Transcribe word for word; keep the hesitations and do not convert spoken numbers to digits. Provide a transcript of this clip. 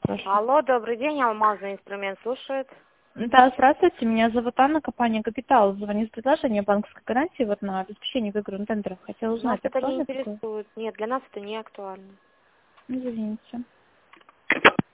Прошу. Алло, добрый день, алмазный инструмент слушает. Да, здравствуйте, меня зовут Анна, компания «Капитал». Звоню с предложением банковской гарантии вот на обеспечение в игру на тендерах. Хотела Нас узнать, это не актуально такое? интересует. Нет, для нас это не актуально. Извините.